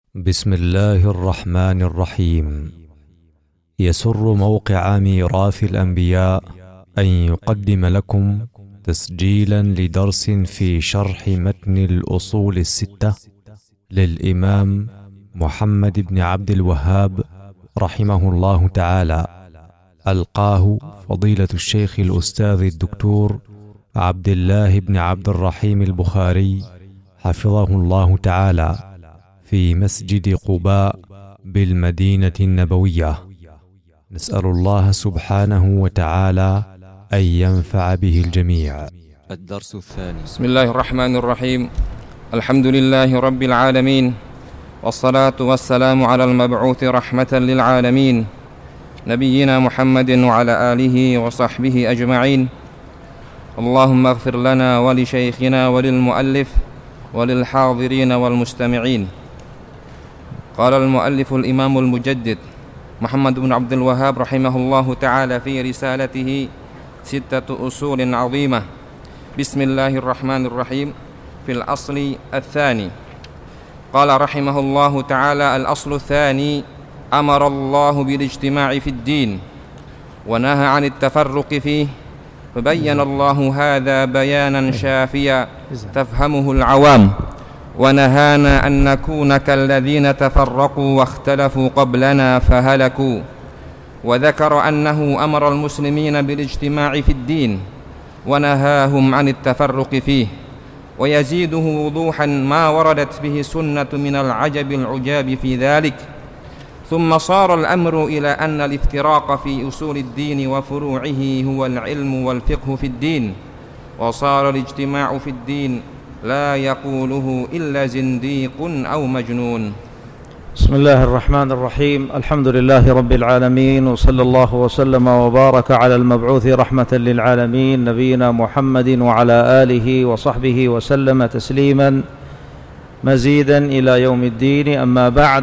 بسم الله الرحمن الرحيم. يسر موقع ميراث الأنبياء أن يقدم لكم تسجيلا لدرس في شرح متن الأصول الستة للإمام محمد بن عبد الوهاب رحمه الله تعالى، ألقاه فضيلة الشيخ الأستاذ الدكتور عبد الله بن عبد الرحيم البخاري حفظه الله تعالى في مسجد قباء بالمدينة النبوية. نسأل الله سبحانه وتعالى أن ينفع به الجميع. الدرس الثاني. بسم الله الرحمن الرحيم. الحمد لله رب العالمين، والصلاة والسلام على المبعوث رحمة للعالمين نبينا محمد وعلى آله وصحبه أجمعين. اللهم اغفر لنا ولشيخنا وللمؤلف وللحاضرين والمستمعين. قال المؤلف الإمام المجدد محمد بن عبد الوهاب رحمه الله تعالى في رسالته 6 أصول عظيمة. بسم الله الرحمن الرحيم. في الأصل الثاني قال رحمه الله تعالى: الأصل الثاني: أمر الله بالاجتماع في الدين ونهى عن التفرق فيه، فبين الله هذا بيانا شافيا تفهمه العوام، ونهانا أن نكون كالذين تفرقوا واختلفوا قبلنا فهلكوا. وذكر أنه أمر المسلمين بالاجتماع في الدين ونهاهم عن التفرق فيه، ويزيده وضوحا ما وردت به السنة من العجب العجاب في ذلك. ثم صار الأمر إلى أن الافتراق في أصول الدين وفروعه هو العلم والفقه في الدين، وصار الاجتماع في الدين لا يقوله إلا زنديق أو مجنون. بسم الله الرحمن الرحيم. الحمد لله رب العالمين، وصلى الله وسلم وبارك على المبعوث رحمة للعالمين نبينا محمد وعلى آله وصحبه وسلم تسليما مزيدا إلى يوم الدين. أما بعد،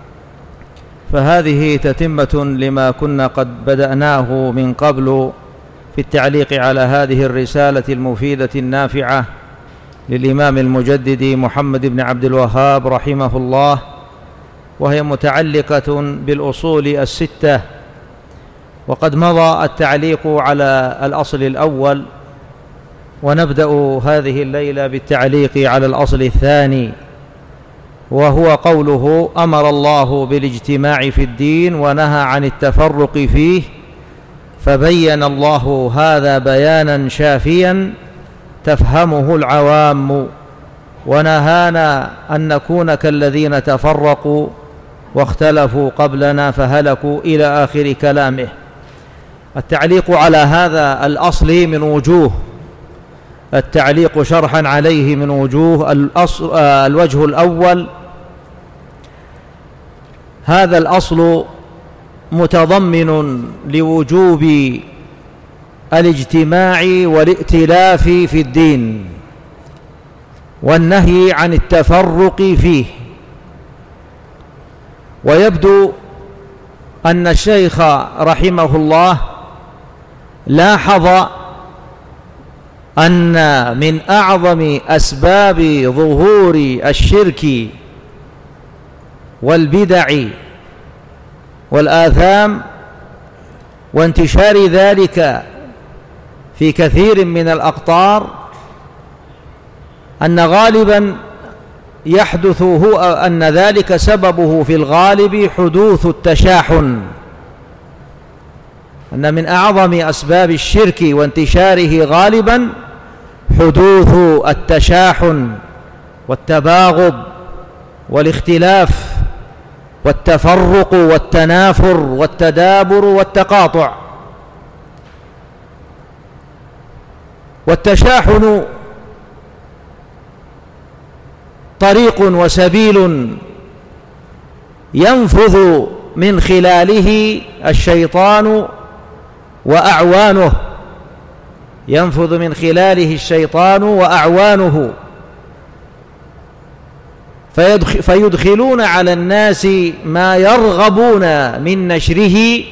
فهذه تتمة لما كنا قد بدأناه من قبل في التعليق على هذه الرسالة المفيدة النافعة للإمام المجدد محمد بن عبد الوهاب رحمه الله، وهي متعلقة بالأصول الستة. وقد مضى التعليق على الأصل الأول، ونبدأ هذه الليلة بالتعليق على الأصل الثاني، وهو قوله: أمر الله بالاجتماع في الدين ونهى عن التفرق فيه، فبين الله هذا بيانا شافيا تفهمه العوام، ونهانا أن نكون كالذين تفرقوا واختلفوا قبلنا فهلكوا، إلى آخر كلامه. التعليق على هذا الأصل من وجوه، التعليق شرحا عليه من وجوه. الوجه الأول: هذا الأصل متضمن لوجوب الاجتماع والائتلاف في الدين والنهي عن التفرق فيه. ويبدو أن الشيخ رحمه الله لاحظ أن من أعظم أسباب ظهور الشرك والبدع والآثام وانتشار ذلك في كثير من الأقطار أن غالبا يحدث أن ذلك سببه في الغالب حدوث التشاحن، أن من أعظم أسباب الشرك وانتشاره غالبا حدوث التشاحن والتباغض والاختلاف والتفرق والتنافر والتدابر والتقاطع. والتشاحن طريق وسبيل ينفذ من خلاله الشيطان وأعوانه، ينفذ من خلاله الشيطان وأعوانه، فيدخلون على الناس ما يرغبون من نشره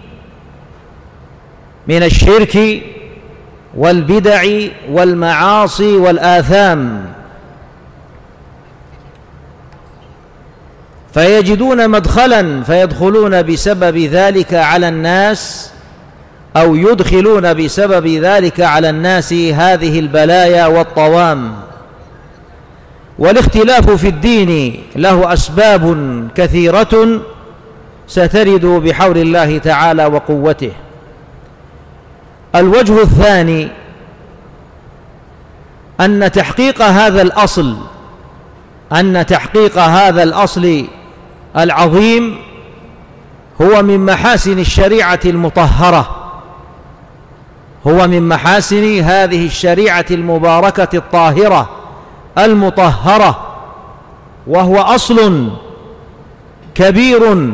من الشرك والبدع والمعاصي والآثام. فيجدون مدخلا فيدخلون بسبب ذلك على الناس، أو يدخلون بسبب ذلك على الناس هذه البلايا والطوام. والاختلاف في الدين له أسباب كثيرة سترد بحول الله تعالى وقوته. الوجه الثاني أن تحقيق هذا الأصل العظيم هو من محاسن الشريعة المطهرة، هو من محاسن هذه الشريعة المباركة الطاهرة المطهرة، وهو أصل كبير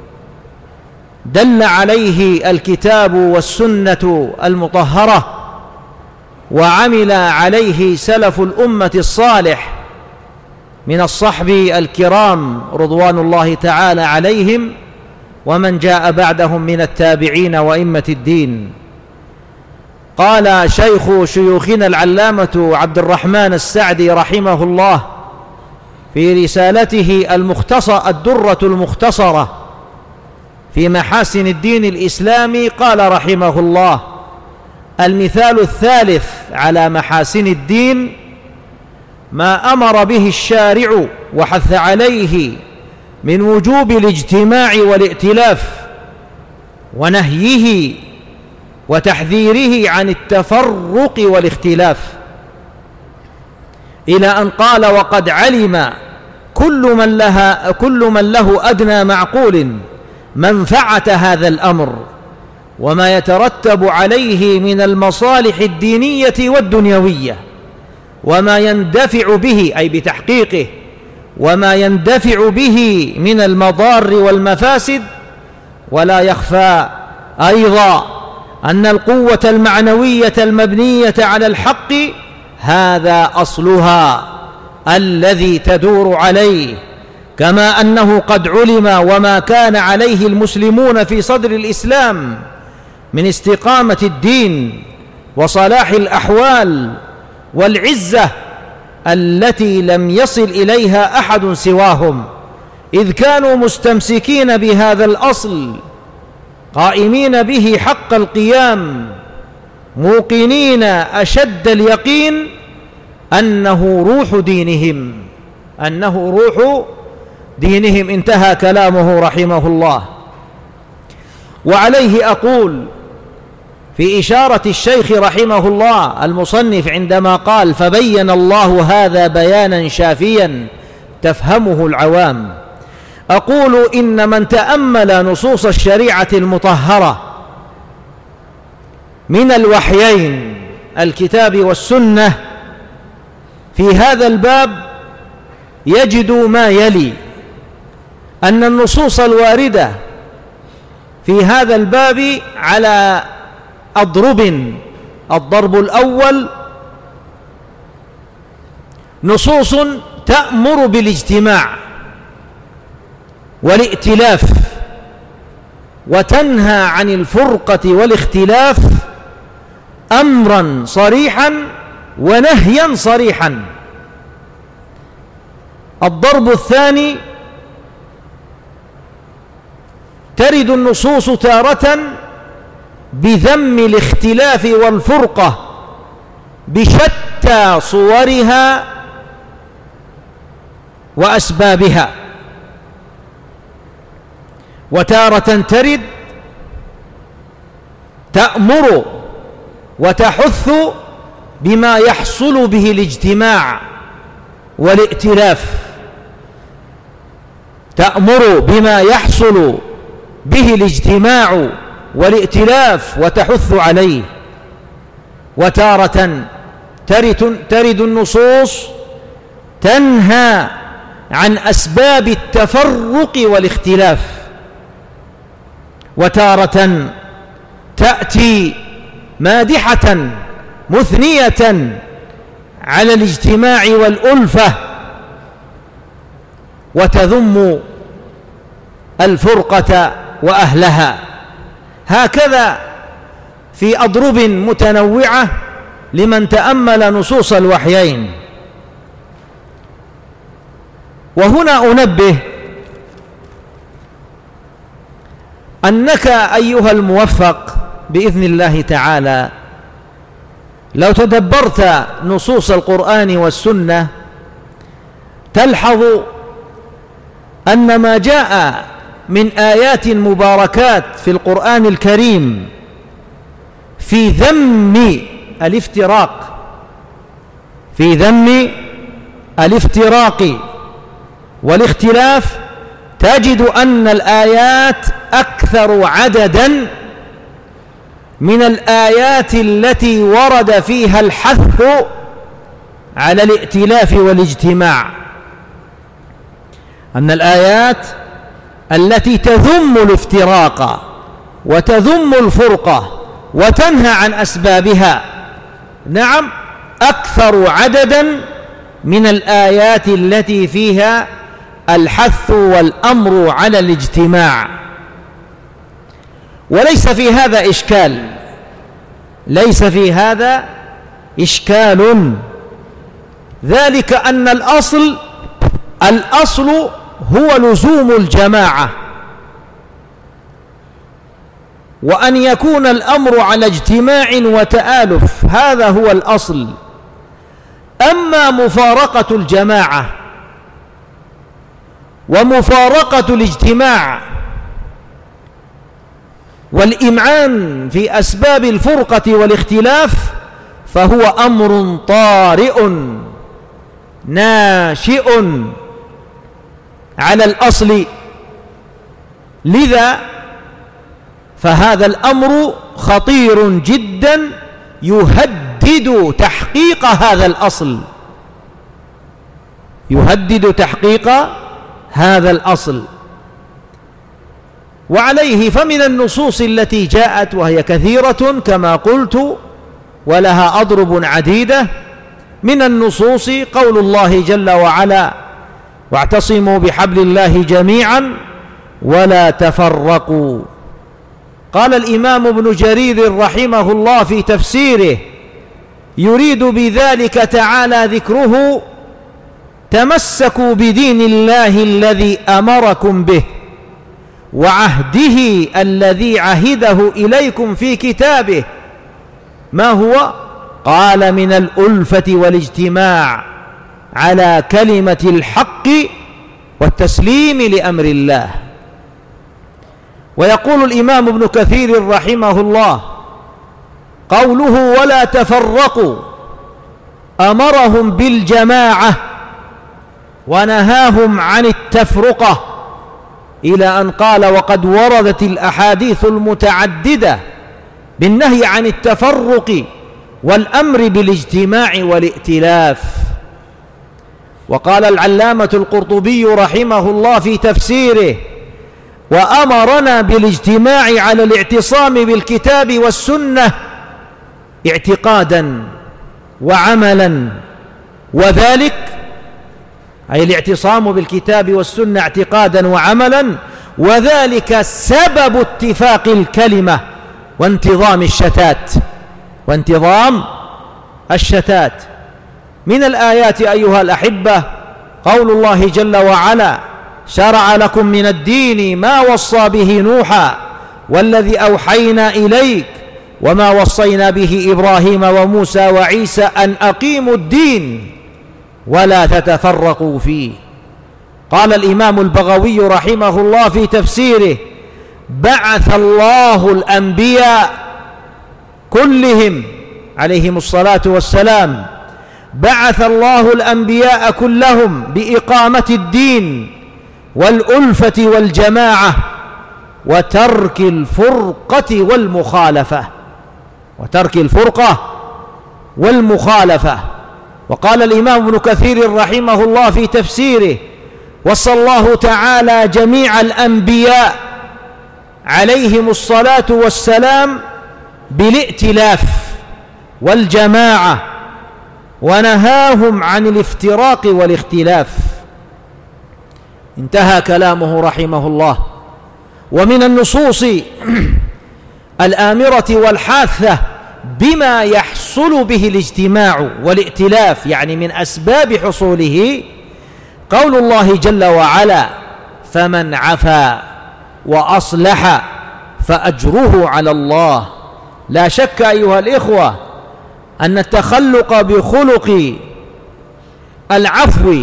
دل عليه الكتاب والسنة المطهرة، وعمل عليه سلف الأمة الصالح من الصحب الكرام رضوان الله تعالى عليهم، ومن جاء بعدهم من التابعين وإمة الدين. قال شيخ شيوخنا العلامة عبد الرحمن السعدي رحمه الله في رسالته الدرة المختصرة في محاسن الدين الإسلامي، قال رحمه الله: المثال الثالث على محاسن الدين ما أمر به الشارع وحث عليه من وجوب الاجتماع والائتلاف، ونهيه وتحذيره عن التفرق والاختلاف، إلى أن قال: وقد علم كل من له أدنى معقول منفعة هذا الأمر وما يترتب عليه من المصالح الدينية والدنيوية، وما يندفع به أي بتحقيقه، وما يندفع به من المضار والمفاسد. ولا يخفى أيضا أن القوة المعنوية المبنية على الحق هذا أصلها الذي تدور عليه، كما أنه قد علم وما كان عليه المسلمون في صدر الإسلام من استقامة الدين وصلاح الأحوال والعزة التي لم يصل إليها أحد سواهم، إذ كانوا مستمسكين بهذا الأصل قائمين به حق القيام، موقنين أشد اليقين أنه روح دينهم. انتهى كلامه رحمه الله. وعليه أقول في إشارة الشيخ رحمه الله المصنف عندما قال: فبين الله هذا بيانا شافيا تفهمه العوام، أقول: إن من تأمل نصوص الشريعة المطهرة من الوحيين الكتاب والسنة في هذا الباب يجد ما يلي: أن النصوص الواردة في هذا الباب على أضرب. الضرب الأول: نصوص تأمر بالاجتماع والائتلاف وتنهى عن الفرقة والاختلاف أمرا صريحا ونهيا صريحا. الضرب الثاني: ترد النصوص تارة بذم الاختلاف والفرقة بشتى صورها وأسبابها، وتارة ترد تأمر وتحث بما يحصل به الاجتماع والائتلاف، تأمر بما يحصل به الاجتماع والائتلاف وتحث عليه. وتارة ترد النصوص تنهى عن أسباب التفرق والاختلاف، وتارة تأتي مادحة مثنية على الاجتماع والألفة وتذم الفرقة وأهلها. هكذا في أضرب متنوعة لمن تأمل نصوص الوحيين. وهنا أنبه أنك أيها الموفق بإذن الله تعالى لو تدبرت نصوص القرآن والسنة تلحظ أن ما جاء من آيات مباركات في القرآن الكريم في ذم الافتراق والاختلاف، تجد أن الآيات أكثر عددا من الآيات التي ورد فيها الحث على الائتلاف والاجتماع. أن الآيات التي تذم الافتراق وتذم الفرقة وتنهى عن أسبابها، نعم، أكثر عددا من الآيات التي فيها الحث والأمر على الاجتماع. وليس في هذا إشكال، ذلك أن الأصل هو لزوم الجماعة، وأن يكون الأمر على اجتماع وتآلف، هذا هو الأصل. أما مفارقة الجماعة ومفارقة الاجتماع والإمعان في أسباب الفرقة والاختلاف فهو أمر طارئ ناشئ على الأصل، لذا فهذا الأمر خطير جدا يهدد تحقيق هذا الأصل. وعليه فمن النصوص التي جاءت وهي كثيرة كما قلت ولها أضرب عديدة، من النصوص قول الله جل وعلا: واعتصموا بحبل الله جميعا ولا تفرقوا. قال الإمام ابن جرير رحمه الله في تفسيره يريد بذلك تعالى ذكره: تمسكوا بدين الله الذي أمركم به وعهده الذي عهده إليكم في كتابه. ما هو؟ قال: من الألفة والاجتماع على كلمة الحق والتسليم لأمر الله. ويقول الإمام ابن كثير رحمه الله: قوله ولا تفرقوا أمرهم بالجماعة ونهاهم عن التفرقة، إلى أن قال: وقد وردت الأحاديث المتعددة بالنهي عن التفرق والأمر بالاجتماع والائتلاف. وقال العلامة القرطبي رحمه الله في تفسيره: وأمرنا بالاجتماع على الاعتصام بالكتاب والسنة اعتقادا وعملا، وذلك أي الاعتصام بالكتاب والسنة اعتقادا وعملا، وذلك سبب اتفاق الكلمة وانتظام الشتات. من الآيات أيها الأحبة قول الله جل وعلا: شرع لكم من الدين ما وصى به نوحا والذي أوحينا إليك وما وصينا به إبراهيم وموسى وعيسى أن أقيموا الدين ولا تتفرقوا فيه. قال الإمام البغوي رحمه الله في تفسيره: بعث الله الأنبياء كلهم عليهم الصلاة والسلام، بعث الله الأنبياء كلهم بإقامة الدين والألفة والجماعة وترك الفرقة والمخالفة. وقال الإمام ابن كثير رحمه الله في تفسيره: وصى الله تعالى جميع الأنبياء عليهم الصلاة والسلام بالائتلاف والجماعة ونهاهم عن الافتراق والاختلاف. انتهى كلامه رحمه الله. ومن النصوص الآمرة والحاثة بما يحصل به الاجتماع والائتلاف، يعني من أسباب حصوله، قول الله جل وعلا: فمن عفا وأصلح فأجره على الله. لا شك أيها الإخوة أن التخلق بخلق العفو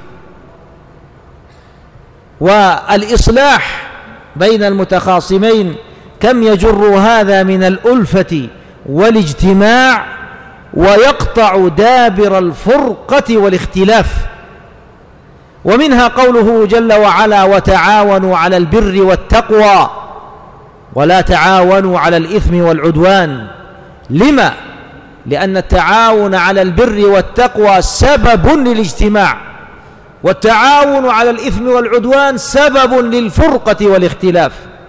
والإصلاح بين المتخاصمين كم يجر هذا من الألفة والاجتماع ويقطع دابر الفرقة والاختلاف. ومنها قوله جل وعلا: وتعاونوا على البر والتقوى ولا تعاونوا على الإثم والعدوان. لما؟ لأن التعاون على البر والتقوى سبب للاجتماع، والتعاون على الإثم والعدوان سبب للفرقة والاختلاف.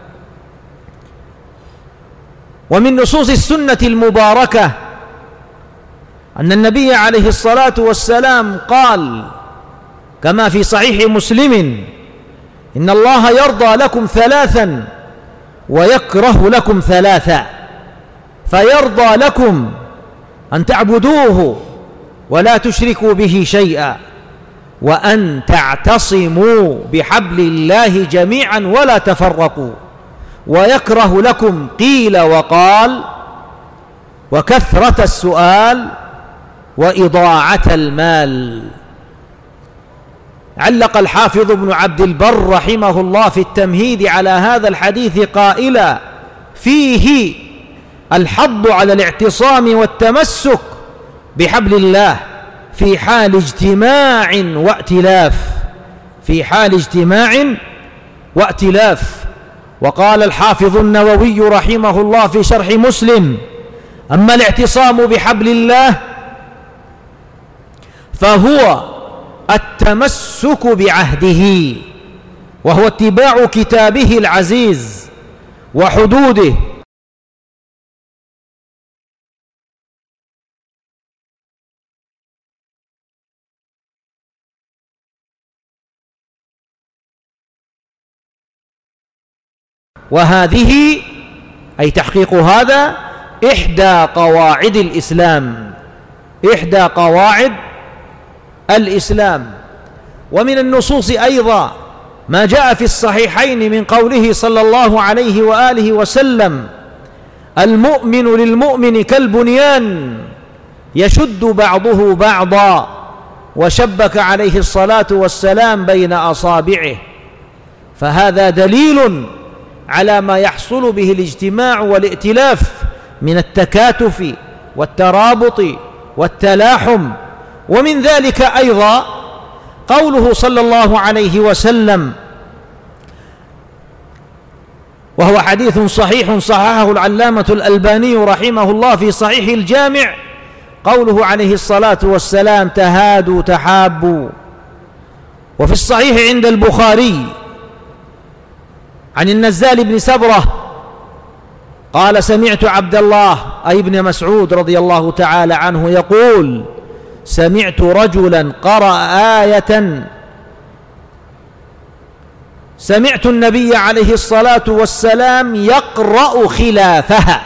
ومن نصوص السنة المباركة أن النبي عليه الصلاة والسلام قال كما في صحيح مسلم: إن الله يرضى لكم ثلاثا ويكره لكم ثلاثا، فيرضى لكم أن تعبدوه ولا تشركوا به شيئا، وأن تعتصموا بحبل الله جميعا ولا تفرقوا، ويكره لكم قيل وقال وكثرة السؤال وإضاعة المال. علق الحافظ ابن عبد البر رحمه الله في التمهيد على هذا الحديث قائلا: فيه الحض على الاعتصام والتمسك بحبل الله في حال اجتماع وائتلاف، في حال اجتماع وائتلاف. وقال الحافظ النووي رحمه الله في شرح مسلم: أما الاعتصام بحبل الله فهو التمسك بعهده، وهو اتباع كتابه العزيز وحدوده، وهذه أي تحقيق هذا إحدى قواعد الإسلام، إحدى قواعد الإسلام. ومن النصوص أيضا ما جاء في الصحيحين من قوله صلى الله عليه وآله وسلم: المؤمن للمؤمن كالبنيان يشد بعضه بعضا، وشبك عليه الصلاة والسلام بين أصابعه. فهذا دليل على ما يحصل به الاجتماع والائتلاف من التكاتف والترابط والتلاحم. ومن ذلك أيضا قوله صلى الله عليه وسلم، وهو حديث صحيح صححه العلامة الألباني رحمه الله في صحيح الجامع، قوله عليه الصلاة والسلام: تهادوا تحابوا. وفي الصحيح عند البخاري عن النزال بن سبرة قال: سمعت عبد الله أي ابن مسعود رضي الله تعالى عنه يقول: سمعت رجلا قرأ آية، سمعت النبي عليه الصلاة والسلام يقرأ خلافها.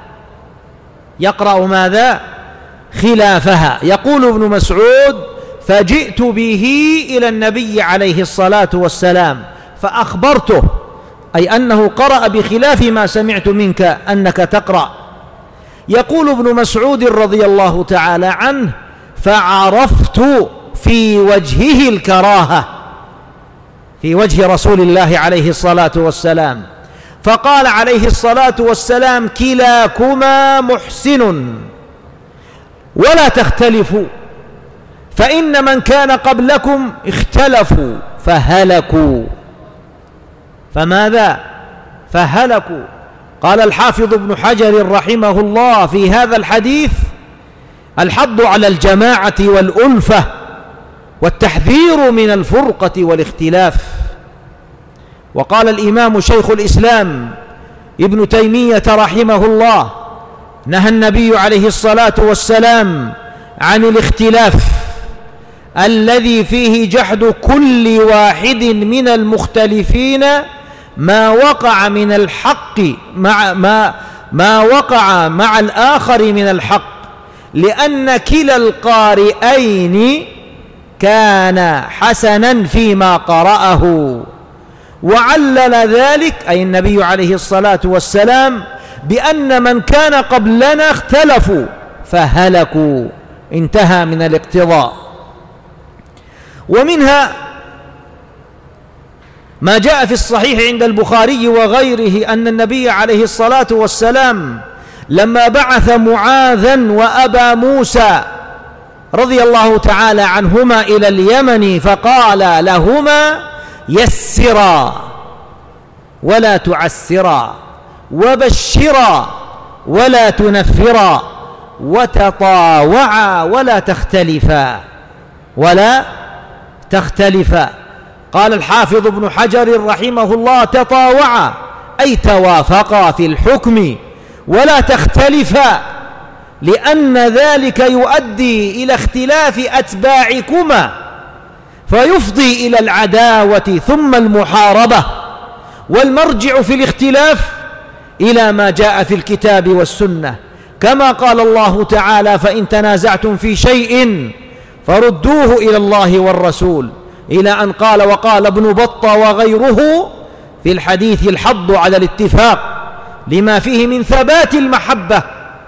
يقرأ ماذا؟ خلافها. يقول ابن مسعود: فجئت به إلى النبي عليه الصلاة والسلام فأخبرته، أي أنه قرأ بخلاف ما سمعت منك أنك تقرأ. يقول ابن مسعود رضي الله تعالى عنه: فعرفت في وجهه الكراهة، في وجه رسول الله عليه الصلاة والسلام، فقال عليه الصلاة والسلام: كلاكما محسن ولا تختلفوا، فإن من كان قبلكم اختلفوا فهلكوا. فماذا؟ فهلكوا. قال الحافظ ابن حجر رحمه الله في هذا الحديث: الحض على الجماعة والألفة والتحذير من الفرقة والاختلاف. وقال الإمام شيخ الإسلام ابن تيمية رحمه الله: نهى النبي عليه الصلاة والسلام عن الاختلاف الذي فيه جحد كل واحد من المختلفين ما وقع من الحق ما وقع مع الآخر من الحق، لأن كلا القارئين كان حسنا فيما قرأه، وعلل ذلك أي النبي عليه الصلاة والسلام بأن من كان قبلنا اختلفوا فهلكوا، انتهى من الاقتضاء. ومنها ما جاء في الصحيح عند البخاري وغيره أن النبي عليه الصلاة والسلام لما بعث معاذا وأبا موسى رضي الله تعالى عنهما إلى اليمن فقال لهما: يسرا ولا تعسرا، وبشرا ولا تنفرا، وتطاوعا ولا تختلفا. قال الحافظ ابن حجر رحمه الله: تطاوعا أي توافقا في الحكم، ولا تختلفا لأن ذلك يؤدي إلى اختلاف أتباعكما فيفضي إلى العداوة ثم المحاربة، والمرجع في الاختلاف إلى ما جاء في الكتاب والسنة، كما قال الله تعالى: فإن تنازعتم في شيء فردوه إلى الله والرسول، إلى أن قال: وقال ابن بطة وغيره في الحديث: الحض على الاتفاق لما فيه من ثبات المحبة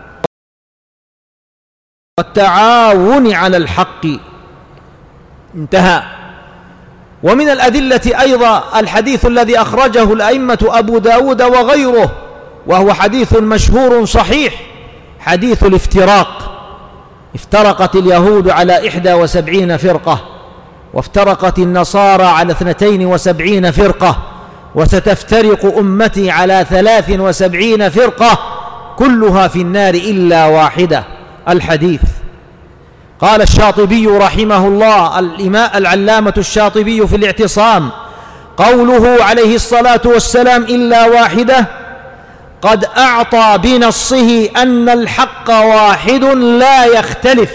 والتعاون على الحق، انتهى. ومن الأدلة أيضا الحديث الذي أخرجه الأئمة أبو داود وغيره، وهو حديث مشهور صحيح، حديث الافتراق. افترقت اليهود على 71 فرقة، وافترقت النصارى على 72 فرقة، وستفترق أمتي على 73 فرقة كلها في النار إلا واحدة. الحديث. قال الشاطبي رحمه الله، العلامة الشاطبي في الاعتصام: قوله عليه الصلاة والسلام إلا واحدة قد أعطى بنصه أن الحق واحد لا يختلف،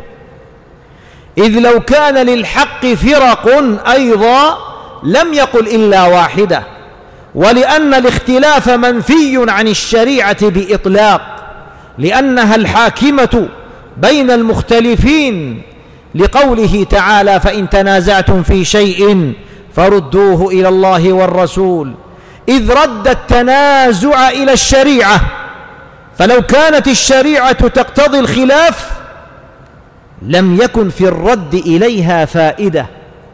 إذ لو كان للحق فرق أيضا لم يقل إلا واحدة، ولأن الاختلاف منفي عن الشريعة بإطلاق، لأنها الحاكمة بين المختلفين، لقوله تعالى: فإن تنازعتم في شيء فردوه إلى الله والرسول، إذ رد التنازع إلى الشريعة، فلو كانت الشريعة تقتضي الخلاف لم يكن في الرد إليها فائدة.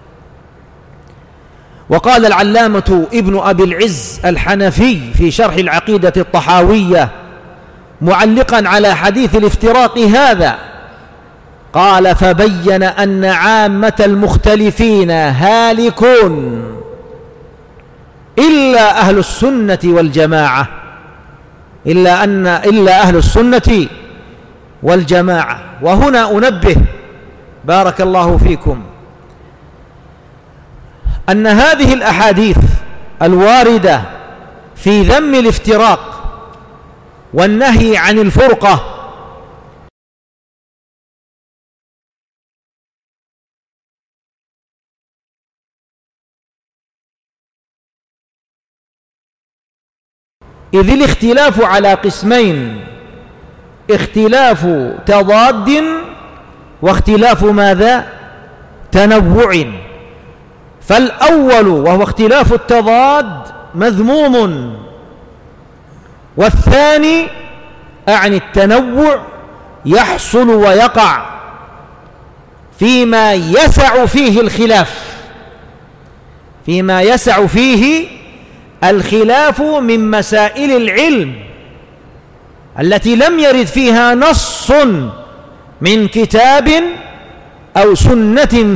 وقال العلامة ابن أبي العز الحنفي في شرح العقيدة الطحاوية معلقا على حديث الافتراق هذا، قال: فبين أن عامة المختلفين هالكون إلا أهل السنة والجماعة، إلا أهل السنة والجماعة. وهنا أنبه بارك الله فيكم أن هذه الأحاديث الواردة في ذم الافتراق والنهي عن الفرقة إذ الاختلاف على قسمين: اختلاف تضاد واختلاف ماذا؟ تنوع. فالأول وهو اختلاف التضاد مذموم، والثاني أعني التنوع يحصل ويقع فيما يسع فيه الخلاف، فيما يسع فيه الخلاف من مسائل العلم التي لم يرد فيها نص من كتاب أو سنة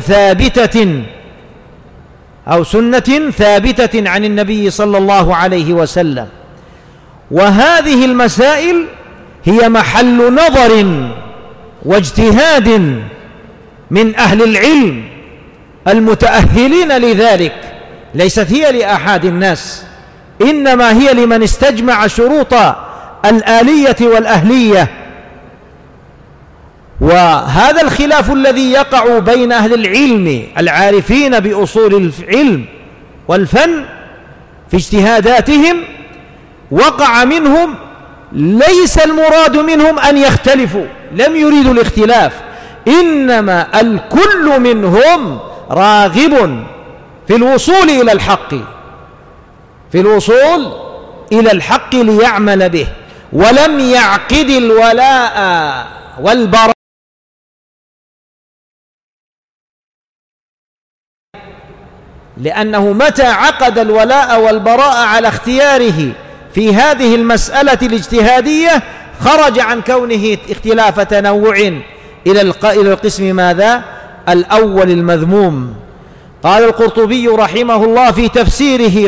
ثابتة عن النبي صلى الله عليه وسلم. وهذه المسائل هي محل نظر واجتهاد من أهل العلم المتأهلين لذلك، ليست هي لأحد الناس، إنما هي لمن استجمع شروط الآلية والأهلية. وهذا الخلاف الذي يقع بين أهل العلم العارفين بأصول العلم والفن في اجتهاداتهم وقع منهم، ليس المراد منهم أن يختلفوا، لم يريدوا الاختلاف، إنما الكل منهم راغب في الوصول إلى الحق في الوصول إلى الحق ليعمل به، ولم يعقد الولاء والبراء، لأنه متى عقد الولاء والبراء على اختياره في هذه المسألة الاجتهادية خرج عن كونه اختلاف تنوع إلى القسم ماذا؟ الأول المذموم. قال القرطبي رحمه الله في تفسيره: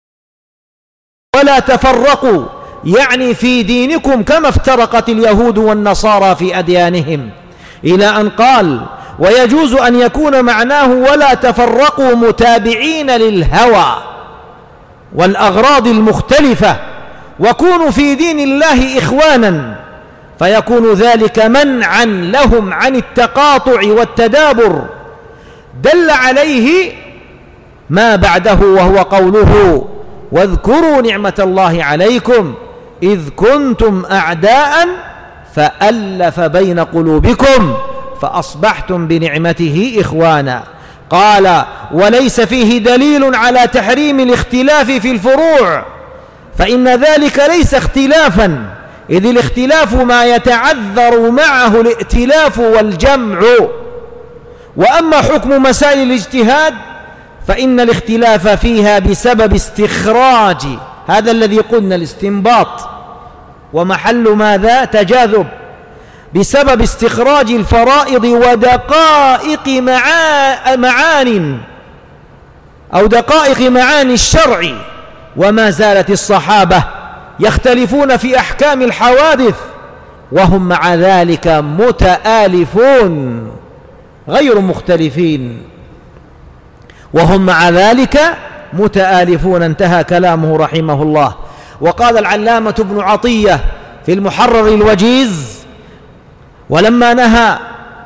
ولا تفرقوا، يعني في دينكم كما افترقت اليهود والنصارى في أديانهم، إلى أن قال: ويجوز أن يكون معناه ولا تفرقوا متابعين للهوى والأغراض المختلفة، وكونوا في دين الله إخوانا، فيكون ذلك منعا لهم عن التقاطع والتدابر. دل عليه ما بعده وهو قوله: واذكروا نعمة الله عليكم إذ كنتم أعداء فألف بين قلوبكم فأصبحتم بنعمته إخوانا. قال: وليس فيه دليل على تحريم الاختلاف في الفروع، فإن ذلك ليس اختلافا، إذ الاختلاف ما يتعذر معه الائتلاف والجمع. وأما حكم مسائل الاجتهاد فإن الاختلاف فيها بسبب استخراج، هذا الذي قلنا الاستنباط، ومحل ماذا؟ تجاذب، بسبب استخراج الفرائض ودقائق معان أو دقائق معاني الشرع. وما زالت الصحابة يختلفون في أحكام الحوادث وهم مع ذلك متآلفون غير مختلفين، وهم مع ذلك متآلفون. انتهى كلامه رحمه الله. وقال العلامة ابن عطية في المحرر الوجيز: ولما نهى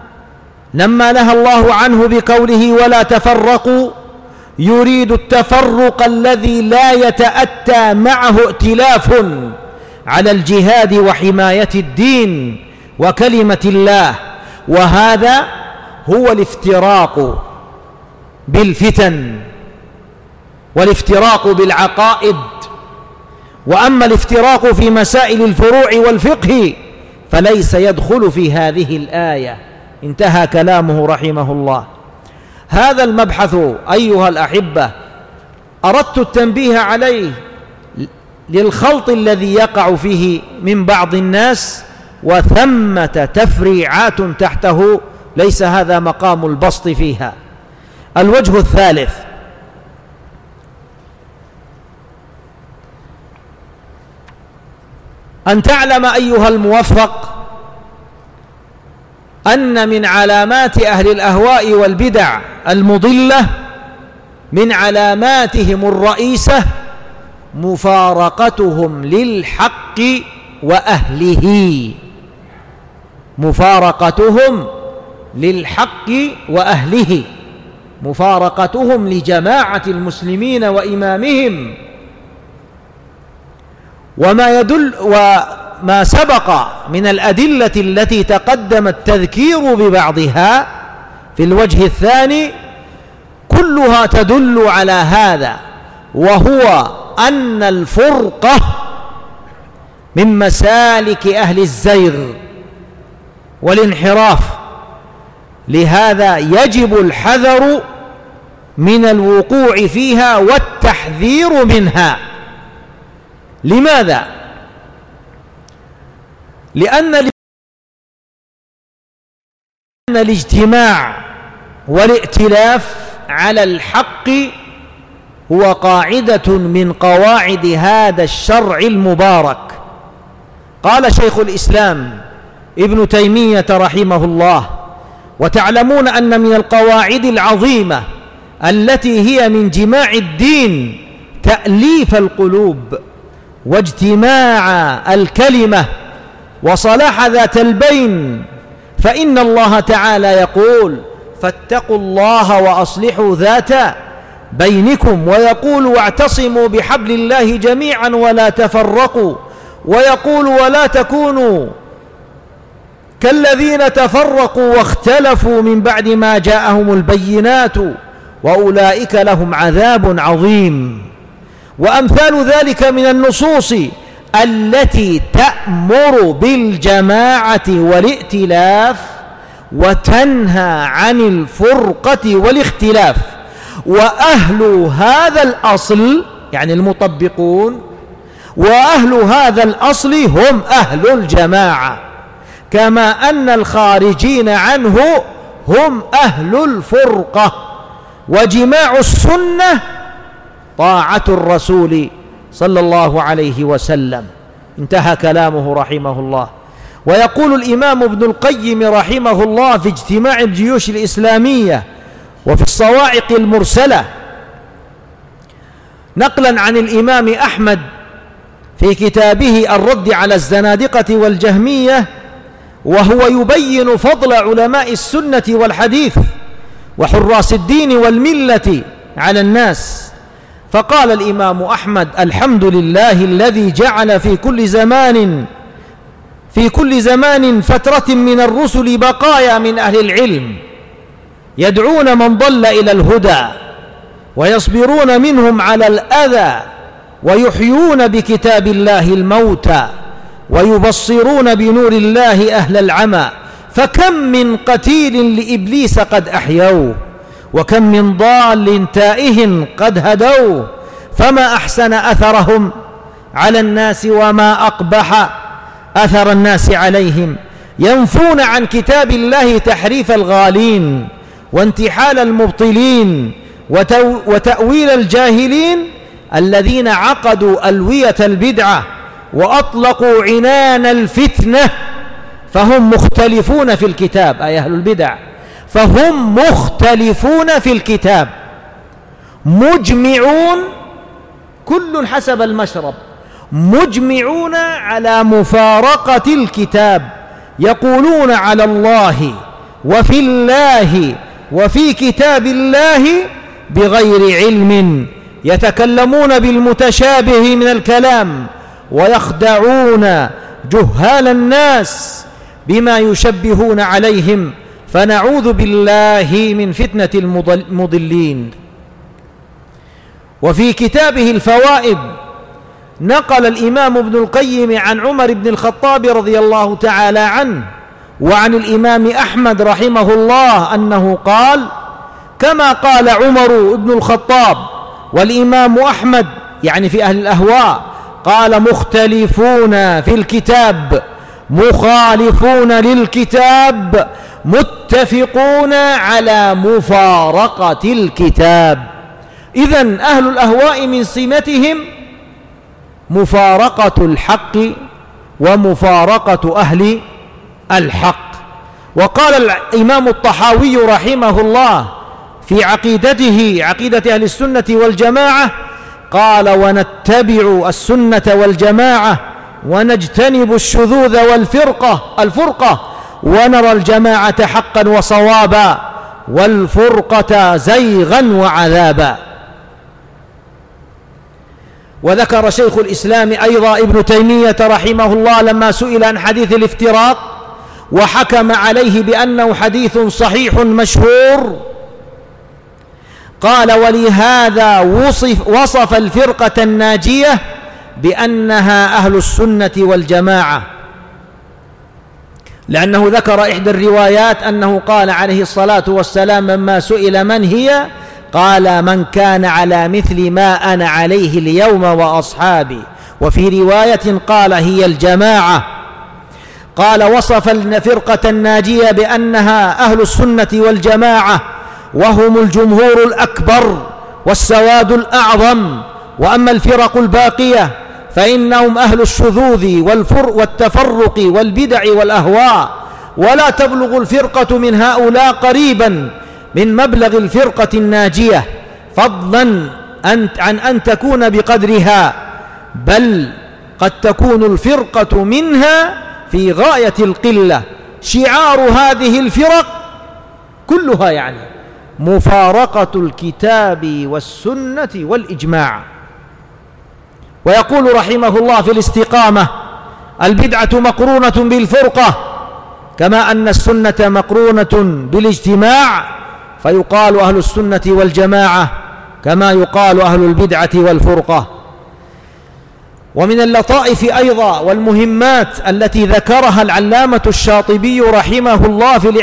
الله عنه بقوله ولا تفرقوا، يريد التفرق الذي لا يتأتى معه ائتلاف على الجهاد وحماية الدين وكلمة الله، وهذا هو الافتراق بالفتن والافتراق بالعقائد. وأما الافتراق في مسائل الفروع والفقه فليس يدخل في هذه الآية. انتهى كلامه رحمه الله. هذا المبحث أيها الأحبة أردت التنبيه عليه للخلط الذي يقع فيه من بعض الناس، وثمة تفريعات تحته ليس هذا مقام البسط فيها. الوجه الثالث: أن تعلم أيها الموفق أن من علامات أهل الأهواء والبدع المضلة، من علاماتهم الرئيسة مفارقتهم للحق وأهله، مفارقتهم للحق وأهله، مفارقتهم لجماعة المسلمين وإمامهم. وما سبق من الأدلة التي تقدم التذكير ببعضها في الوجه الثاني كلها تدل على هذا، وهو أن الفرقة من مسالك أهل الزيغ والانحراف، لهذا يجب الحذر من الوقوع فيها والتحذير منها. لماذا؟ لأن الاجتماع والائتلاف على الحق هو قاعدة من قواعد هذا الشرع المبارك. قال شيخ الإسلام ابن تيمية رحمه الله: وتعلمون أن من القواعد العظيمة التي هي من جماع الدين تأليف القلوب واجتماع الكلمة وصلاح ذات البين، فإن الله تعالى يقول: فاتقوا الله وأصلحوا ذات بينكم، ويقول: واعتصموا بحبل الله جميعا ولا تفرقوا، ويقول: ولا تكونوا كالذين تفرقوا واختلفوا من بعد ما جاءهم البينات وأولئك لهم عذاب عظيم. وأمثال ذلك من النصوص التي تأمر بالجماعة والائتلاف وتنهى عن الفرقة والاختلاف. وأهل هذا الأصل يعني المطبقون، وأهل هذا الأصل هم أهل الجماعة، كما أن الخارجين عنه هم أهل الفرقة. وجماع السنة طاعة الرسول صلى الله عليه وسلم. انتهى كلامه رحمه الله. ويقول الإمام ابن القيم رحمه الله في اجتماع الجيوش الإسلامية وفي الصواعق المرسلة نقلا عن الإمام أحمد في كتابه الرد على الزنادقة والجهمية، وهو يبين فضل علماء السنة والحديث وحراس الدين والملة على الناس. فقال الإمام أحمد: الحمد لله الذي جعل في كل زمان فترة من الرسل بقايا من أهل العلم يدعون من ضل إلى الهدى ويصبرون منهم على الأذى ويحيون بكتاب الله الموتى ويبصرون بنور الله أهل العمى. فكم من قتيل لإبليس قد أحيوا، وكم من ضال تائه قد هدوا. فما أحسن أثرهم على الناس وما أقبح أثر الناس عليهم. ينفون عن كتاب الله تحريف الغالين وانتحال المبطلين وتأويل الجاهلين الذين عقدوا ألوية البدعة وأطلقوا عنان الفتنة. فهم مختلفون في الكتاب، أي أهل البدع، فهم مختلفون في الكتاب مجمعون، كل حسب المشرب، مجمعون على مفارقة الكتاب. يقولون على الله وفي الله وفي كتاب الله بغير علم، يتكلمون بالمتشابه من الكلام ويخدعون جهال الناس بما يشبهون عليهم، فنعوذ بالله من فتنة المضلين. وفي كتابه الفوائد نقل الإمام ابن القيم عن عمر بن الخطاب رضي الله تعالى عنه وعن الإمام أحمد رحمه الله أنه قال: كما قال عمر بن الخطاب والإمام أحمد، يعني في أهل الأهواء، قال: مختلفون في الكتاب مخالفون للكتاب متفقون على مفارقة الكتاب. إذن أهل الأهواء من سمتهم مفارقة الحق ومفارقة أهل الحق. وقال الإمام الطحاوي رحمه الله في عقيدته، عقيدة أهل السنة والجماعة، قال: ونتبع السنة والجماعة ونجتنب الشذوذ الفرقة ونرى الجماعة حقا وصوابا والفرقة زيغا وعذابا. وذكر شيخ الإسلام أيضا ابن تيمية رحمه الله لما سئل عن حديث الافتراق وحكم عليه بأنه حديث صحيح مشهور، قال: ولهذا وصف الفرقة الناجية بأنها أهل السنة والجماعة، لأنه ذكر إحدى الروايات أنه قال عليه الصلاة والسلام لما سئل من هي، قال: من كان على مثل ما أنا عليه اليوم وأصحابي. وفي رواية قال: هي الجماعة. قال: وصف الفرقة الناجية بأنها أهل السنة والجماعة، وهم الجمهور الأكبر والسواد الأعظم. وأما الفرق الباقية فإنهم أهل الشذوذ والتفرق والبدع والأهواء، ولا تبلغ الفرقة من هؤلاء قريبا من مبلغ الفرقة الناجية، فضلا عن أن تكون بقدرها، بل قد تكون الفرقة منها في غاية القلة. شعار هذه الفرق كلها يعني مفارقة الكتاب والسنة والإجماع. ويقول رحمه الله في الاستقامة: البدعة مقرونة بالفرقة كما أن السنة مقرونة بالاجتماع، فيقال أهل السنة والجماعة كما يقال أهل البدعة والفرقة. ومن اللطائف أيضا والمهمات التي ذكرها العلامة الشاطبي رحمه الله في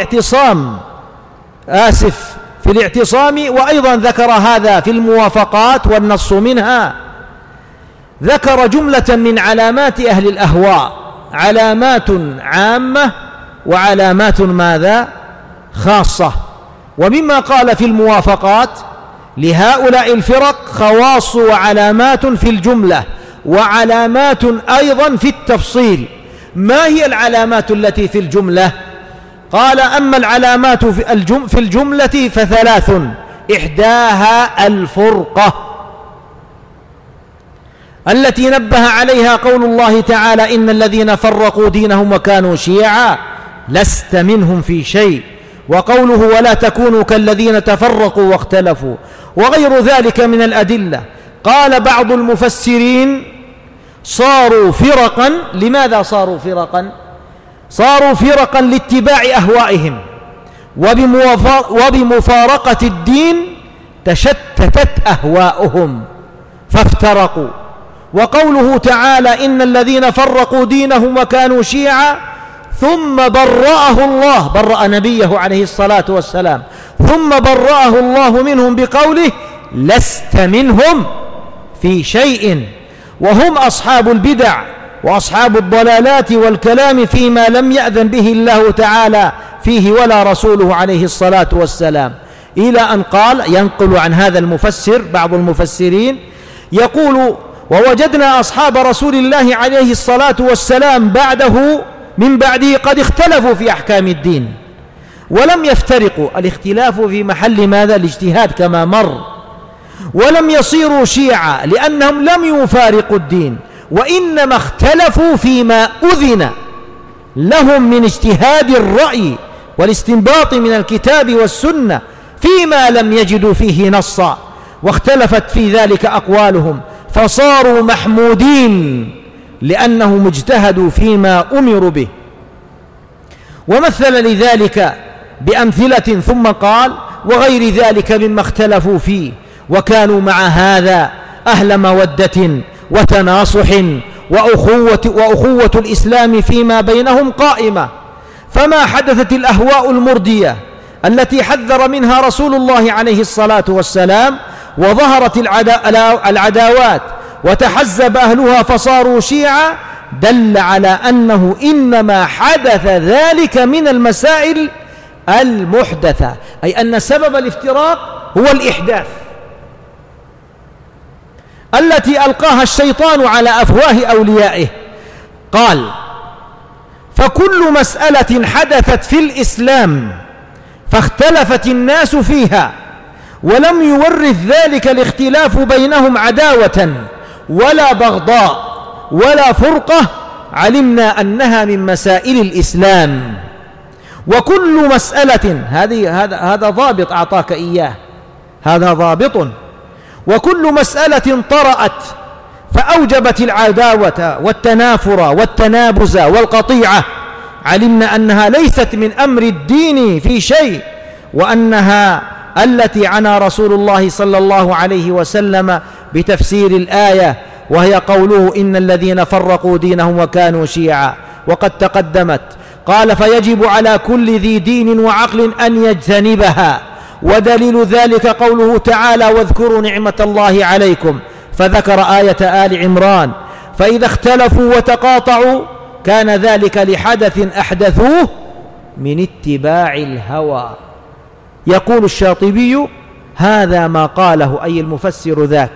الاعتصام وأيضا ذكر هذا في الموافقات، والنص منها ذكر جملة من علامات أهل الأهواء، علامات عامة وعلامات ماذا؟ خاصة. ومما قال في الموافقات: لهؤلاء الفرق خواص وعلامات في الجملة وعلامات أيضا في التفصيل. ما هي العلامات التي في الجملة؟ قال: أما العلامات في الجملة فثلاث، إحداها الفرقة التي نبه عليها قول الله تعالى: إن الذين فرقوا دينهم وكانوا شيعا لست منهم في شيء، وقوله: ولا تكونوا كالذين تفرقوا واختلفوا، وغير ذلك من الأدلة. قال بعض المفسرين: صاروا فرقا. لماذا صاروا فرقا؟ صاروا فرقا لاتباع أهوائهم، وبمفارقة الدين تشتتت أهواؤهم فافترقوا. وقوله تعالى: إن الذين فرقوا دينهم وكانوا شيعا ثم برأه الله، برأ نبيه عليه الصلاة والسلام، ثم برأه الله منهم بقوله: لست منهم في شيء. وهم أصحاب البدع وأصحاب الضلالات والكلام فيما لم يأذن به الله تعالى فيه ولا رسوله عليه الصلاة والسلام، إلى أن قال، ينقل عن هذا المفسر بعض المفسرين يقول: ووجدنا أصحاب رسول الله عليه الصلاة والسلام من بعده قد اختلفوا في أحكام الدين ولم يفترقوا. الاختلاف في محل ماذا؟ الاجتهاد كما مر. ولم يصيروا شيعا لأنهم لم يفارقوا الدين، وإنما اختلفوا فيما أذن لهم من اجتهاد الرأي والاستنباط من الكتاب والسنة فيما لم يجدوا فيه نصا، واختلفت في ذلك أقوالهم، فصاروا محمودين لأنهم اجتهدوا فيما أمروا به. ومثل لذلك بأمثلة ثم قال: وغير ذلك مما اختلفوا فيه، وكانوا مع هذا أهل مودة وتناصح وأخوة الإسلام فيما بينهم قائمة. فما حدثت الأهواء المردية التي حذر منها رسول الله عليه الصلاة والسلام، وظهرت العداوات وتحزب أهلها فصاروا شيعا، دل على أنه إنما حدث ذلك من المسائل المحدثة، أي أن سبب الافتراق هو الإحداث التي ألقاها الشيطان على أفواه أوليائه. قال: فكل مسألة حدثت في الإسلام فاختلفت الناس فيها ولم يورث ذلك الاختلاف بينهم عداوة ولا بغضاء ولا فرقة، علمنا أنها من مسائل الإسلام. وكل مسألة، هذا ضابط أعطاك إياه، هذا ضابط. وكل مسألة طرأت فأوجبت العداوة والتنافر والتنابز والقطيعة، علمنا أنها ليست من أمر الدين في شيء، وأنها التي عنى رسول الله صلى الله عليه وسلم بتفسير الآية، وهي قوله: إن الذين فرقوا دينهم وكانوا شيعا. وقد تقدمت. قال: فيجب على كل ذي دين وعقل أن يجتنبها. ودليل ذلك قوله تعالى: واذكروا نعمة الله عليكم، فذكر آية آل عمران. فإذا اختلفوا وتقاطعوا كان ذلك لحدث أحدثوه من اتباع الهوى. يقول الشاطبي: هذا ما قاله أي المفسر ذاك.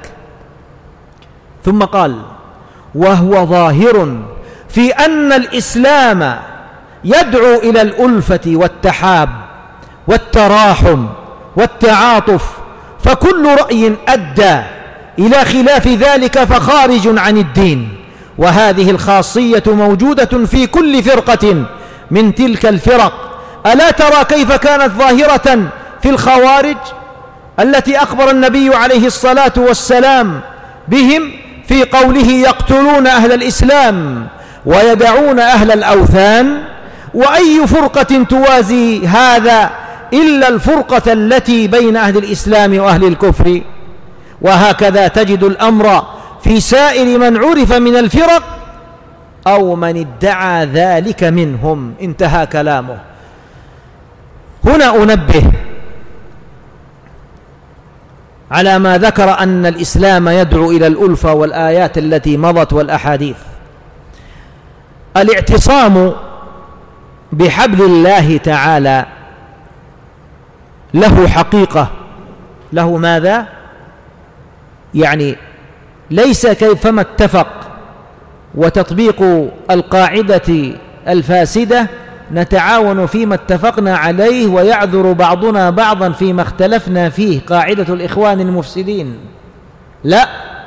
ثم قال: وهو ظاهر في أن الإسلام يدعو إلى الألفة والتحاب والتراحم والتعاطف، فكل رأي أدى إلى خلاف ذلك فخارج عن الدين. وهذه الخاصية موجودة في كل فرقة من تلك الفرق. ألا ترى كيف كانت ظاهرة في الخوارج التي أخبر النبي عليه الصلاة والسلام بهم في قوله: يقتلون أهل الإسلام ويدعون أهل الأوثان. وأي فرقة توازي هذا إلا الفرقة التي بين أهل الإسلام وأهل الكفر. وهكذا تجد الأمر في سائر من عرف من الفرق أو من ادعى ذلك منهم. انتهى كلامه. هنا أنبه على ما ذكر أن الإسلام يدعو إلى الألفة والآيات التي مضت والأحاديث. الاعتصام بحبل الله تعالى له حقيقة، له ماذا؟ يعني ليس كيفما اتفق وتطبيق القاعدة الفاسدة نتعاون فيما اتفقنا عليه ويعذر بعضنا بعضا فيما اختلفنا فيه، قاعدة الإخوان المفسدين. لا،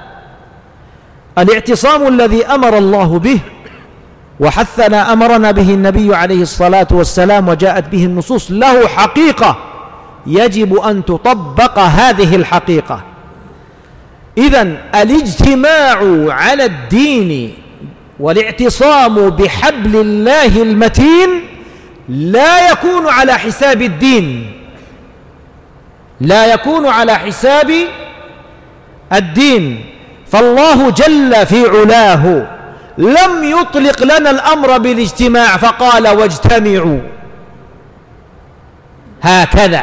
الاعتصام الذي أمر الله به وحثنا أمرنا به النبي عليه الصلاة والسلام وجاءت به النصوص له حقيقة يجب أن تطبق هذه الحقيقة. إذن الاجتماع على الدين والاعتصام بحبل الله المتين لا يكون على حساب الدين، لا يكون على حساب الدين. فالله جل في علاه لم يطلق لنا الأمر بالاجتماع فقال واجتمعوا هكذا،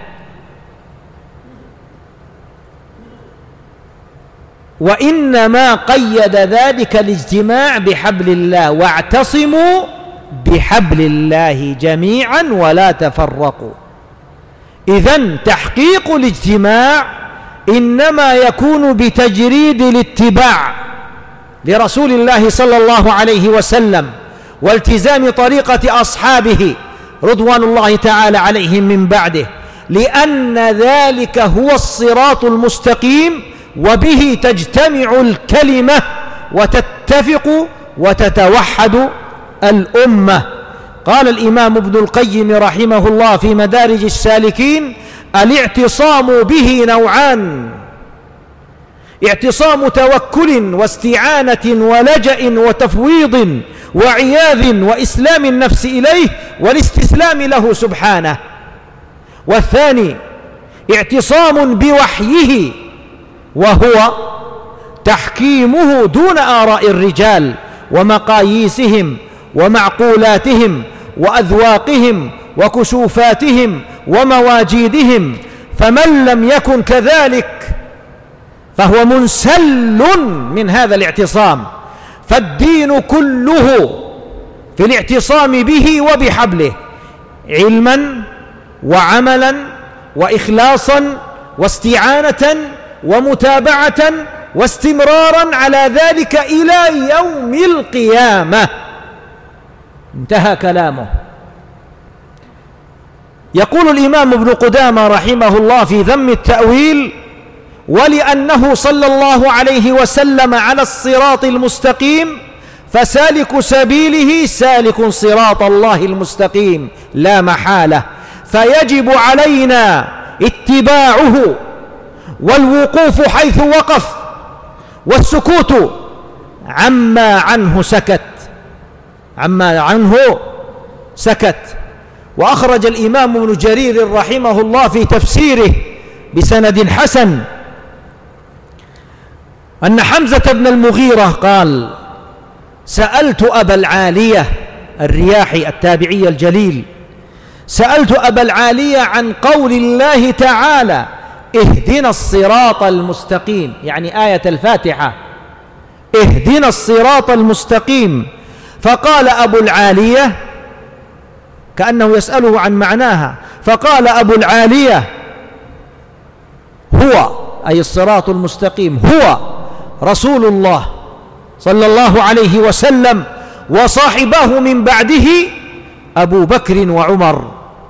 وإنما قيد ذلك الاجتماع بحبل الله، واعتصموا بحبل الله جميعا ولا تفرقوا. إذن تحقيق الاجتماع إنما يكون بتجريد الاتباع لرسول الله صلى الله عليه وسلم والتزام طريقة أصحابه رضوان الله تعالى عليهم من بعده، لأن ذلك هو الصراط المستقيم، وبه تجتمع الكلمة وتتفق وتتوحد الأمة. قال الإمام ابن القيم رحمه الله في مدارج السالكين: الاعتصام به نوعان: اعتصام توكل واستعانة ولجأ وتفويض وعياذ وإسلام النفس إليه والاستسلام له سبحانه، والثاني اعتصام بوحيه وهو تحكيمه دون آراء الرجال ومقاييسهم ومعقولاتهم وأذواقهم وكشوفاتهم ومواجيدهم، فمن لم يكن كذلك فهو منسل من هذا الاعتصام. فالدين كله في الاعتصام به وبحبله، علما وعملا وإخلاصا واستعانة ومتابعة واستمرارا على ذلك إلى يوم القيامة. انتهى كلامه. يقول الإمام ابن قدامة رحمه الله في ذم التأويل: ولأنه صلى الله عليه وسلم على الصراط المستقيم فسالك سبيله سالك صراط الله المستقيم لا محالة، فيجب علينا اتباعه والوقوف حيث وقف والسكوت عما عنه سكت. وأخرج الإمام ابن جرير رحمه الله في تفسيره بسند حسن أن حمزة بن المغيرة قال: سألت أبا العالية الرياحي التابعي الجليل، سألت أبا العالية عن قول الله تعالى: اهدنا الصراط المستقيم، يعني آية الفاتحة، اهدنا الصراط المستقيم. فقال أبو العالية كأنه يسأله عن معناها، فقال أبو العالية: هو، أي الصراط المستقيم، هو رسول الله صلى الله عليه وسلم وصاحبه من بعده أبو بكر وعمر.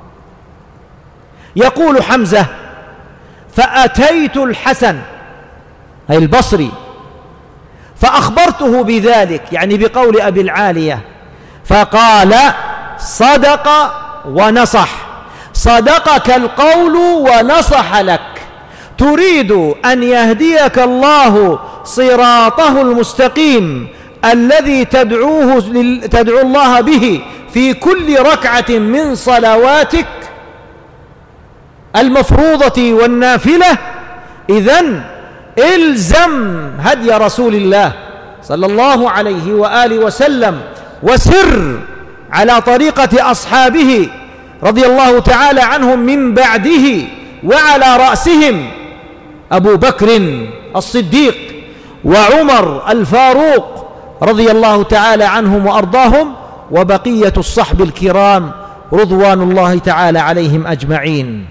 يقول حمزة: فأتيت الحسن أي البصري فأخبرته بذلك، يعني بقول أبي العالية، فقال: صدق ونصح، صدقك القول ونصح لك، تريد أن يهديك الله صراطه المستقيم الذي تدعو الله به في كل ركعة من صلواتك المفروضة والنافلة. إذن الزم هدي رسول الله صلى الله عليه وآله وسلم، وسر على طريقة أصحابه رضي الله تعالى عنهم من بعده، وعلى رأسهم أبو بكر الصديق وعمر الفاروق رضي الله تعالى عنهم وأرضاهم، وبقية الصحب الكرام رضوان الله تعالى عليهم أجمعين.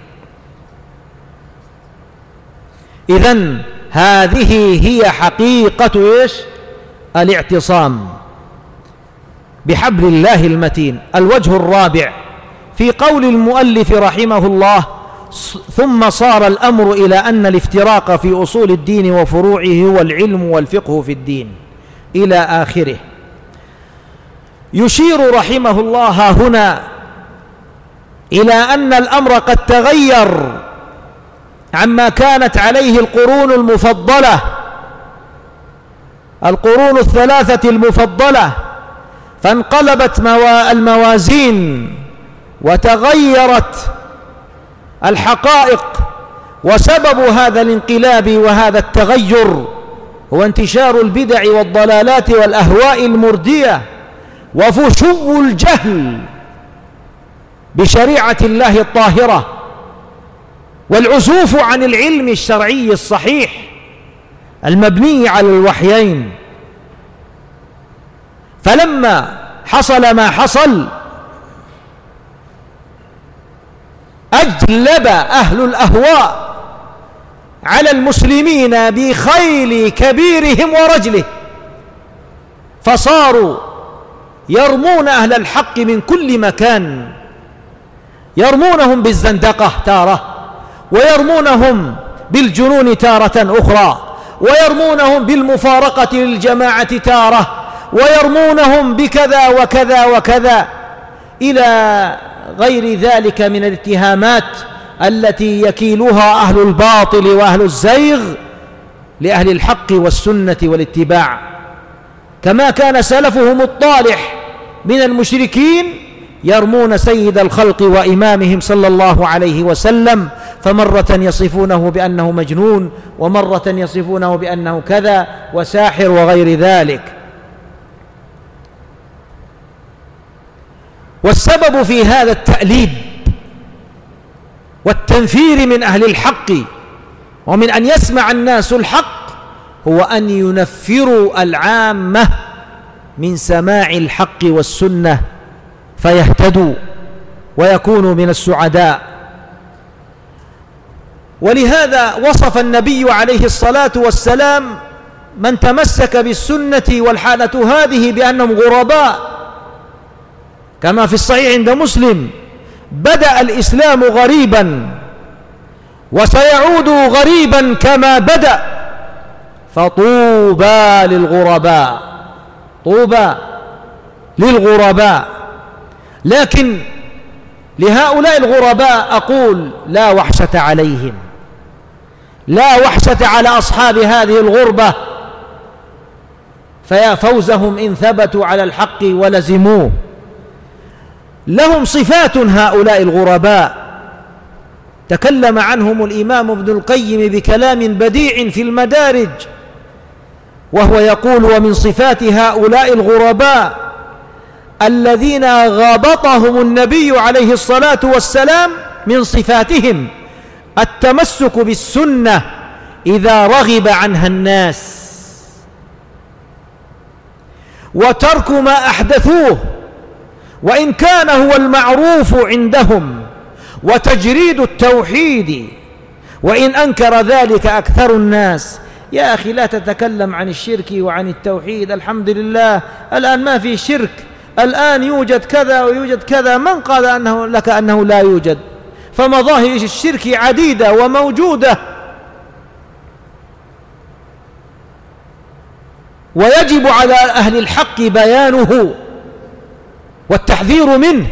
إذن هذه هي حقيقة الاعتصام بحبل الله المتين. الوجه الرابع في قول المؤلف رحمه الله: ثم صار الأمر إلى أن الافتراق في أصول الدين وفروعه هو العلم والفقه في الدين، إلى آخره. يشير رحمه الله هنا إلى أن الأمر قد تغير عما كانت عليه القرون المفضلة، القرون الثلاثة المفضلة، فانقلبت الموازين وتغيرت الحقائق، وسبب هذا الانقلاب وهذا التغير هو انتشار البدع والضلالات والأهواء المردية وفشو الجهل بشريعة الله الطاهرة، والعزوف عن العلم الشرعي الصحيح المبني على الوحيين. فلما حصل ما حصل أجلب أهل الأهواء على المسلمين بخيل كبيرهم ورجله، فصاروا يرمون أهل الحق من كل مكان، يرمونهم بالزندقة تارة، ويرمونهم بالجنون تارة أخرى، ويرمونهم بالمفارقة للجماعة تارة، ويرمونهم بكذا وكذا وكذا، إلى غير ذلك من الاتهامات التي يكيلها أهل الباطل وأهل الزيغ لأهل الحق والسنة والاتباع، كما كان سلفهم الطالح من المشركين يرمون سيد الخلق وإمامهم صلى الله عليه وسلم، فمرة يصفونه بأنه مجنون، ومرة يصفونه بأنه كذا وساحر وغير ذلك. والسبب في هذا التأليب والتنفير من أهل الحق ومن أن يسمع الناس الحق هو أن ينفروا العامة من سماع الحق والسنة فيهتدوا ويكونوا من السعداء. ولهذا وصف النبي عليه الصلاة والسلام من تمسك بالسنة والحالة هذه بأنهم غرباء، كما في الصحيح عند مسلم: بدأ الإسلام غريبا وسيعود غريبا كما بدأ، فطوبى للغرباء، طوبى للغرباء. لكن لهؤلاء الغرباء أقول: لا وحشة عليهم، لا وحشة على أصحاب هذه الغربة، فيا فوزهم إن ثبتوا على الحق ولزموه. لهم صفات هؤلاء الغرباء تكلم عنهم الإمام ابن القيم بكلام بديع في المدارج، وهو يقول: ومن صفات هؤلاء الغرباء الذين غابطهم النبي عليه الصلاة والسلام من صفاتهم التمسك بالسنة إذا رغب عنها الناس، وترك ما أحدثوه وإن كان هو المعروف عندهم، وتجريد التوحيد وإن أنكر ذلك أكثر الناس. يا أخي لا تتكلم عن الشرك وعن التوحيد، الحمد لله الآن ما في شرك، الآن يوجد كذا ويوجد كذا، من قال لك أنه لا يوجد؟ فمظاهر الشرك عديدة وموجودة، ويجب على أهل الحق بيانه والتحذير منه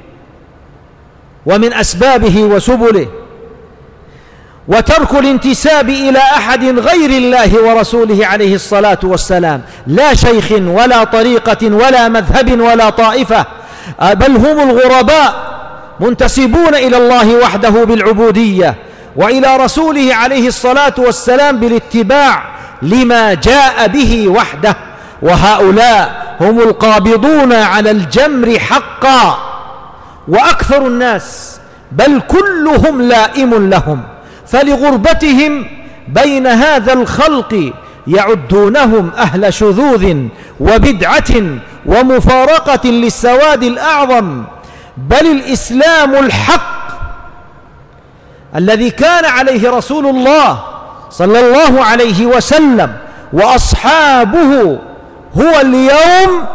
ومن أسبابه وسبله، وترك الانتساب إلى أحد غير الله ورسوله عليه الصلاة والسلام، لا شيخ ولا طريقة ولا مذهب ولا طائفة، بل هم الغرباء منتسبون إلى الله وحده بالعبودية، وإلى رسوله عليه الصلاة والسلام بالاتباع لما جاء به وحده، وهؤلاء هم القابضون على الجمر حقا، وأكثر الناس بل كلهم لائم لهم، فلغربتهم بين هذا الخلق يعدونهم أهل شذوذ وبدعة ومفارقة للسواد الأعظم. بل الإسلام الحق الذي كان عليه رسول الله صلى الله عليه وسلم وأصحابه هو اليوم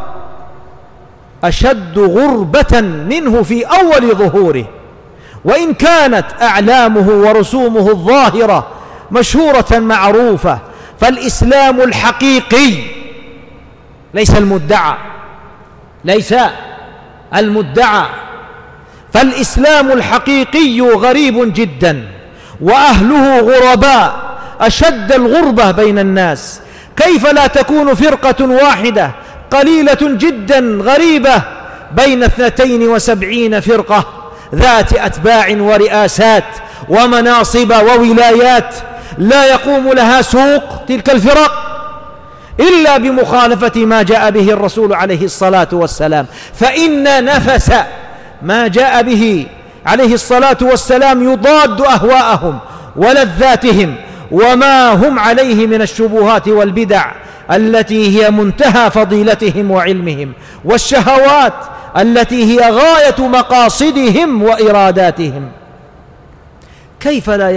أشد غربة منه في أول ظهوره، وإن كانت أعلامه ورسومه الظاهرة مشهورة معروفة، فالإسلام الحقيقي ليس المدعى، فالإسلام الحقيقي غريب جدا، وأهله غرباء أشد الغربة بين الناس. كيف لا تكون فرقة واحدة قليلة جدا غريبة بين 72 فرقة ذات أتباع ورئاسات ومناصب وولايات لا يقوم لها سوق تلك الفرق إلا بمخالفة ما جاء به الرسول عليه الصلاة والسلام، فإن نفس ما جاء به عليه الصلاة والسلام يضاد أهواءهم ولذاتهم وما هم عليه من الشبهات والبدع التي هي منتهى فضيلتهم وعلمهم، والشهوات التي هي غاية مقاصدهم وإراداتهم. كيف لا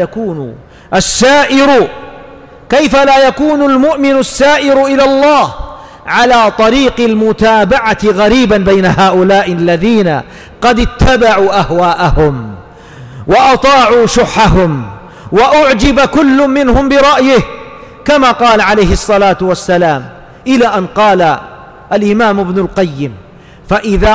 يكون المؤمن السائر إلى الله على طريق المتابعة غريبا بين هؤلاء الذين قد اتبعوا أهواءهم وأطاعوا شحهم وأعجب كل منهم برأيه، كما قال عليه الصلاة والسلام، إلى أن قال الإمام ابن القيم: فإذا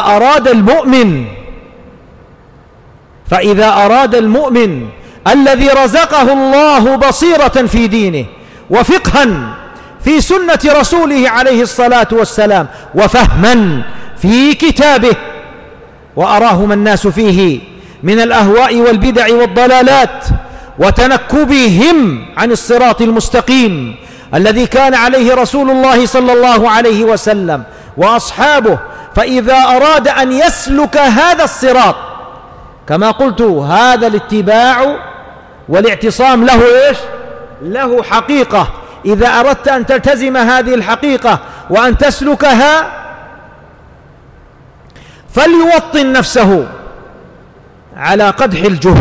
أراد المؤمن الذي رزقه الله بصيرة في دينه وفقها في سنة رسوله عليه الصلاة والسلام وفهما في كتابه، وأراهم الناس فيه من الأهواء والبدع والضلالات وتنكبهم عن الصراط المستقيم الذي كان عليه رسول الله صلى الله عليه وسلم وأصحابه، فإذا أراد أن يسلك هذا الصراط كما قلت هذا الاتباع والاعتصام له حقيقة. إذا أردت أن تلتزم هذه الحقيقة وأن تسلكها فليوطن نفسه على قدح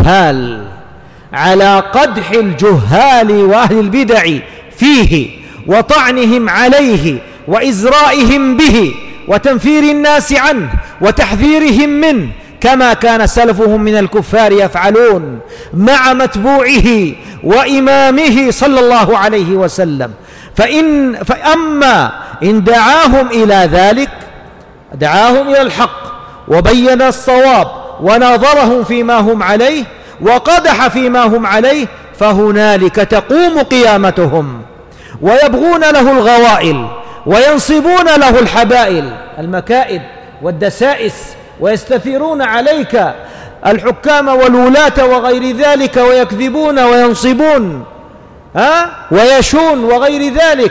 الجهال وأهل البدع فيه وطعنهم عليه وإزرائهم به وتنفير الناس عنه وتحذيرهم منه، كما كان سلفهم من الكفار يفعلون مع متبوعه وإمامه صلى الله عليه وسلم. فأما إن دعاهم إلى ذلك، دعاهم إلى الحق وبين الصواب وناظرهم فيما هم عليه وقدح فيما هم عليه، فهنالك تقوم قيامتهم ويبغون له الغوائل وينصبون له الحبائل المكائد والدسائس، ويستثيرون عليك الحكام والولاة وغير ذلك، ويكذبون وينصبون ويشون وغير ذلك.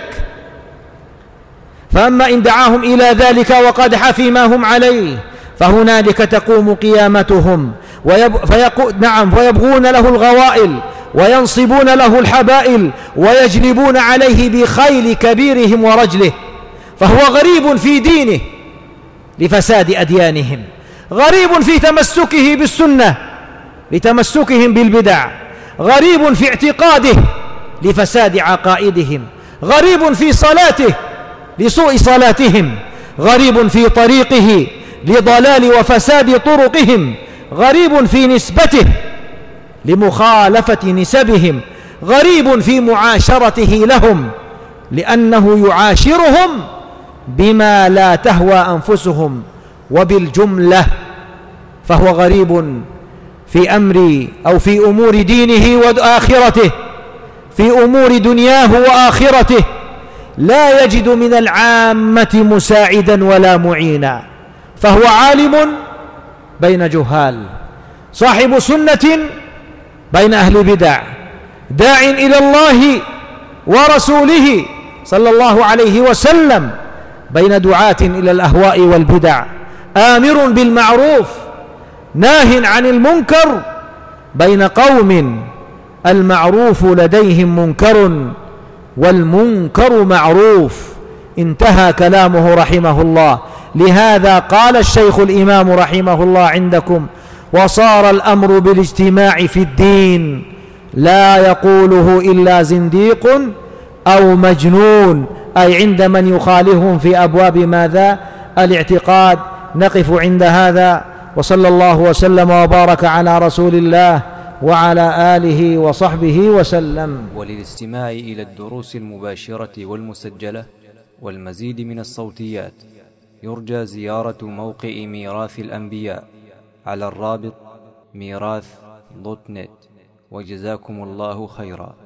فأما إن دعاهم إلى ذلك وقدح فيما هم عليه فهنالك تقوم قيامتهم ويبغون له الغوائل وينصبون له الحبائل ويجلبون عليه بخيل كبيرهم ورجله، فهو غريب في دينه لفساد أديانهم، غريب في تمسكه بالسنة لتمسكهم بالبدع، غريب في اعتقاده لفساد عقائدهم، غريب في صلاته لسوء صلاتهم، غريب في طريقه لضلال وفساد طرقهم، غريب في نسبته لمخالفة نسبهم، غريب في معاشرته لهم لأنه يعاشرهم بما لا تهوى أنفسهم وبالجملة، فهو غريب في أمر أو في أمور دينه وآخرته، في أمور دنياه وآخرته، لا يجد من العامة مساعدا ولا معينا، فهو عالم بين جهال، صاحب سنة بين أهل بدع، داع إلى الله ورسوله صلى الله عليه وسلم بين دعاة إلى الأهواء والبدع، آمر بالمعروف ناه عن المنكر بين قوم المعروف لديهم منكر والمنكر معروف. انتهى كلامه رحمه الله. لهذا قال الشيخ الإمام رحمه الله عندكم: وصار الأمر بالاجتماع في الدين لا يقوله إلا زنديق أو مجنون، أي عند من يخالفهم في أبواب ماذا؟ الاعتقاد. نقف عند هذا، وصلى الله وسلم وبارك على رسول الله وعلى آله وصحبه وسلم. وللاستماع إلى الدروس المباشرة والمسجلة والمزيد من الصوتيات يرجى زيارة موقع ميراث الأنبياء على الرابط ميراث.net. وجزاكم الله خيرا.